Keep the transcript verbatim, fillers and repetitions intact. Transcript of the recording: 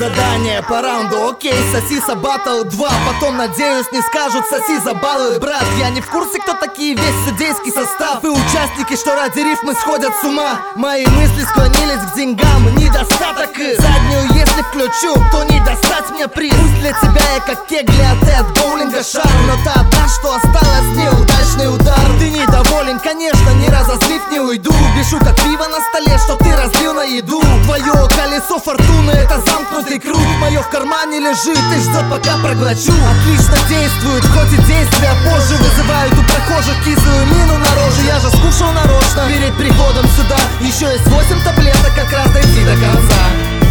задание по раунду. Окей, соси за батл два. Потом, надеюсь, не скажут соси за баллы. Брат, я не в курсе, кто такие весь судейский состав и участники, что ради рифмы сходят с ума. Мои мысли склонились к деньгам, недостаток и заднюю, если включу, то не достать мне приз. Пусть для тебя я как кегли, а ты от боулинга шар. Но та одна, что осталась, неудачный удар. Ты недоволен, конечно, не разозлив, не уйду. Бешу как пиво на столе, что ты разлил на еду. Твое колесо фортуны, это замкнутый круг. Мое в кармане лежит и ждет, пока проглочу. Отлично действует, хоть и действия позже вызывают у прохожих кислую мину на роже. Я же скушал нарочно перед приходом сюда. Еще есть восемь таблеток, как раз дойти до конца.